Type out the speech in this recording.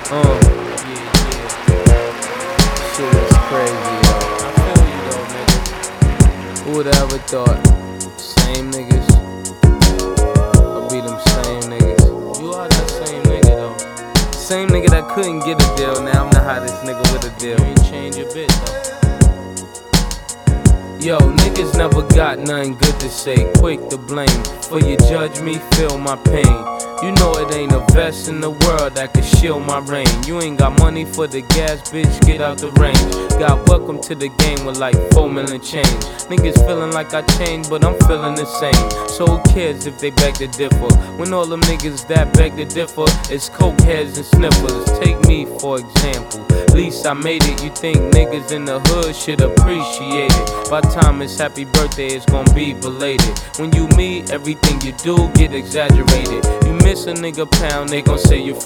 Shit is crazy, yo. I feel you though, nigga. Who would have ever thought? Same niggas. I'll be them same niggas. You are that same nigga though. Same nigga that couldn't get a deal. Now I'm the hottest nigga with a deal. You ain't change a bit though. Yo, niggas never got nothing good to say. Quick to blame. For you judge me, feel my pain. You know it ain't a vest in the world that can shield my rain. You ain't got money for the gas, bitch, get out the range. Got welcome to the game with like 4 million change. Niggas feeling like I changed, but I'm feeling the same. So who cares if they beg to differ? When all them niggas that beg to differ is coke heads and sniffers. Take me for example. Least I made it. You think niggas in the hood should appreciate it. By time it's happy birthday, it's gonna be belated. When you meet, everything you do get exaggerated. You miss a nigga pound, they gon' say you